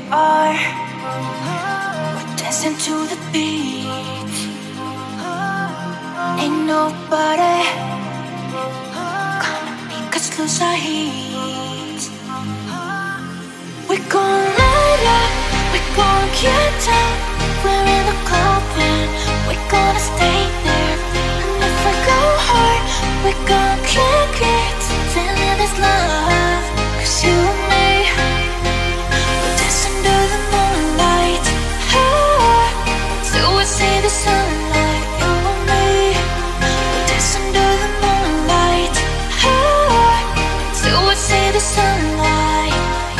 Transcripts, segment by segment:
are. We're dancing to the beat. Ain't nobody gonna make us lose our heat. We're gon' light up, we're gon' get down. We're in the club and we're gonna stay there. And if we go hard, we're gonna kick it. Feeling this love, 'cause you and me, we're dancing to the moonlight. Till we see the sunlight. You and me, we're dancing to the moonlight. Till we see the sunlight.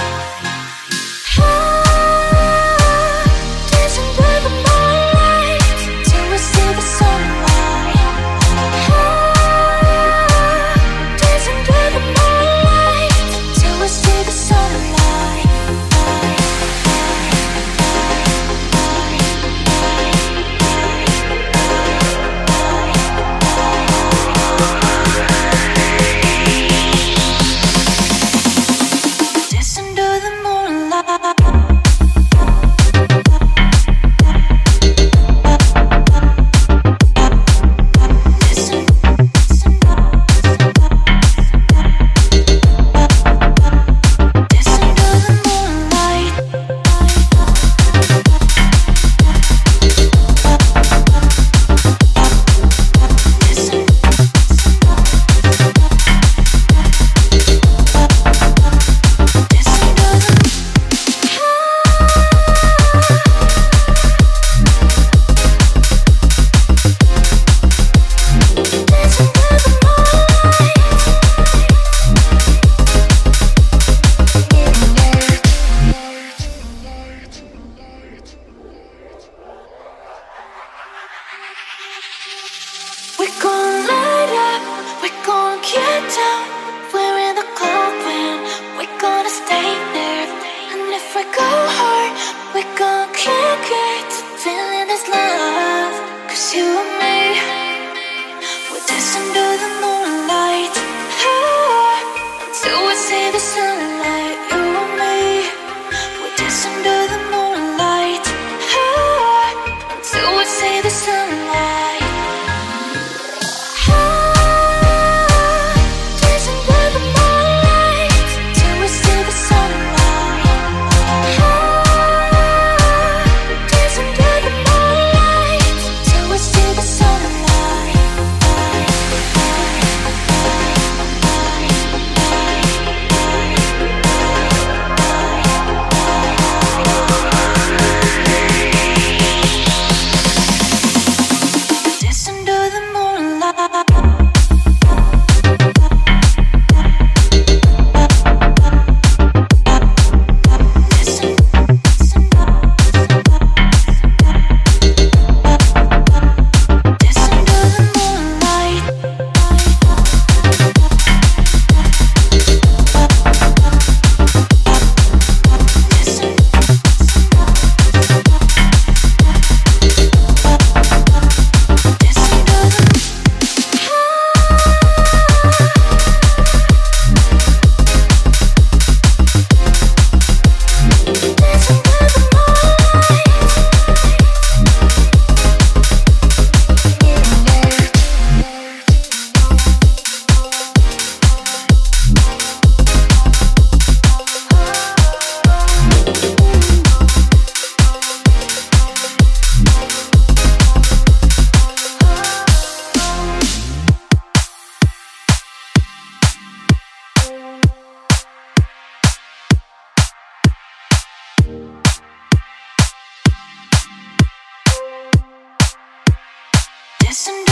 Dancing to the moonlight. Till we see the sunlight. Dancing to the moonlight. Till we see the sunlight. Dancing to the moonlight. We're gon' light up, we're gon' get down. We're in the club and we're gonna stay there. And if we go hard, we're gon' kick it. Feeling this love, 'cause you and me, we're dancing to the moonlight. Till we see the sunlight. You and me, we're dancing to the moonlight. Till we see the sunlight. Dancing to the moonlight. Till we see the sunlight. Dancing to the moonlight. Till we see the sunlight. Dancing to the moonlight. Listen